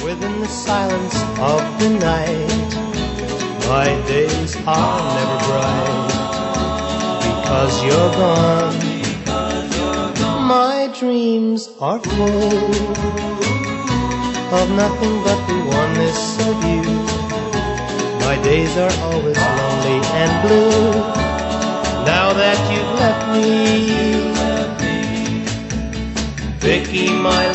within the silence of the night. My days are never bright because you're gone. My dreams are full of nothing but the oneness of you. My days are always lonely and blue now that you've left me. Vicky, my